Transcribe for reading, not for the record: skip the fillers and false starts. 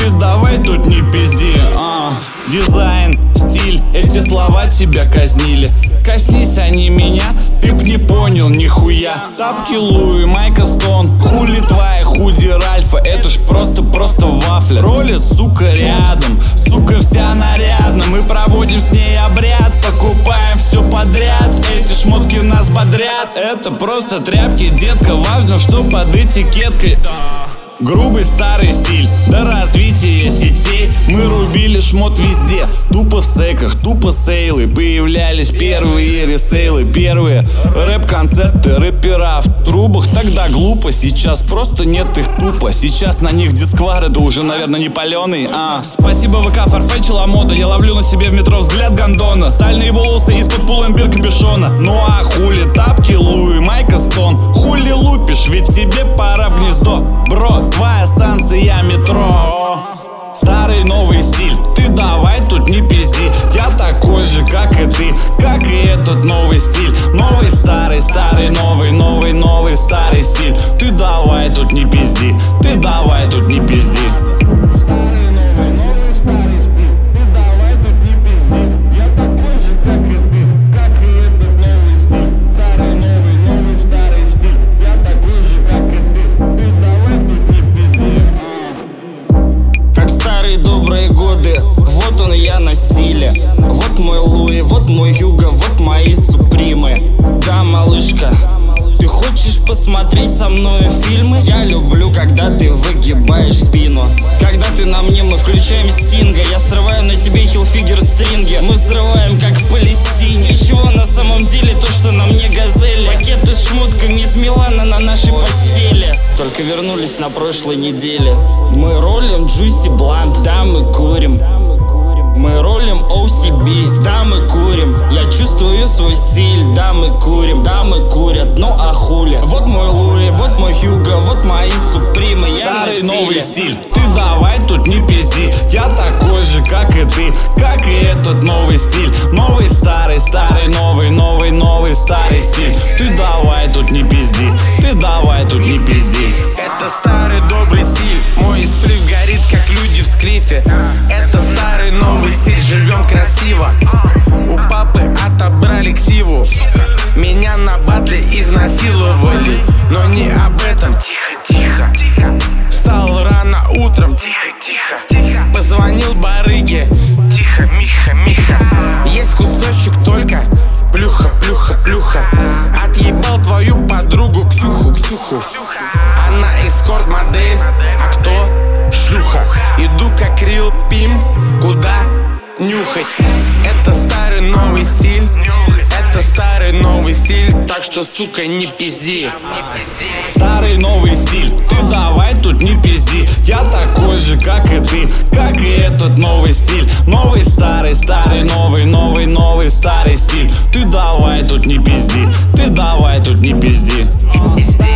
Ты давай тут не пизди. Дизайн, стиль, эти слова тебя казнили. Коснись они меня, ты б не понял нихуя. Тапки Луи, Майка Стон, хули твоя худи Ральфа. Это ж просто вафля. Ролит, сука, рядом, сука вся нарядна. Мы проводим с ней обряд, покупаем все подряд. Эти шмотки нас бодрят. Это просто тряпки, детка, важно, что под этикеткой. Грубый старый стиль, до развития сетей мы рубили шмот везде. Тупо в секах, тупо сейлы. Появлялись первые ресейлы, первые рэп-концерты рэпера в трубах. Тогда глупо, сейчас просто нет их тупо. Сейчас на них дисквар, это уже, наверное, не паленый. Спасибо ВК, фарфетчила мода. Я ловлю на себе в метро взгляд гондона. Сальные волосы из-под пулэмбир капюшона. Ну а хули тапки Луи, Майка Стон. Хули лупишь, ведь тебе пора в гнездо. Бро, твоя станция метро. Старый новый стиль, ты давай тут не пизди. Я такой же, как и ты, как и этот новый стиль. Новый, старый, старый, новый, новый, новый, старый стиль. Ты давай тут не пизди, ты давай тут не пизди. Добрые годы, вот он я на стиле. Вот мой Луи, вот мой Юго, вот мои супримы. Да, малышка, ты хочешь посмотреть со мной фильмы? Я люблю, когда ты выгибаешь спину. Когда ты на мне, мы включаем Стинга. Я срываю на тебе хилфигер стринги. Мы взрываем, как в Палестине. И чего на самом деле то, что на мне газели? Пакеты с шмотками из Милана на нашей постели. Только вернулись на прошлой неделе. Мы ролим Juicy Blunt, да, мы курим. Мы ролим OCB, да, мы курим. Я чувствую свой стиль, да, мы курим. Да, мы курят, ну а хули. Вот мой Луи, вот мой Хьюго, вот мои супримы. Я старый новый стиль, ты давай тут не пизди. Я такой же, как и ты, как и этот новый стиль. Новый, старый, старый, новый, новый, новый, старый стиль. Ты давай тут не пизди, ты давай тут не пизди. Это старый добрый стиль, мой сплив горит, как люди в скрифе. Это старый новый стиль, живем красиво. У папы отобрали ксиву. Меня на батле изнасиловали, но не об этом. Тихо, тихо. Встал рано утром. Тихо, тихо. Позвонил барыге. Тихо, Миха, Миха. Есть кусочек только. Плюха, плюха, плюха. Отъебал твою подругу Ксюху, Ксюху. Она эскорт-модель, а кто? Шлюха. Иду как Рил Пим, куда? Нюхать. Это старый новый стиль. Это старый новый стиль, так что, сука, не пизди. Старый новый стиль, ты давай тут не пизди. Я такой же, как и ты, как и этот новый стиль. Новый, старый, старый, новый, новый, новый, старый стиль. Ты давай тут не пизди, ты давай тут не пизди.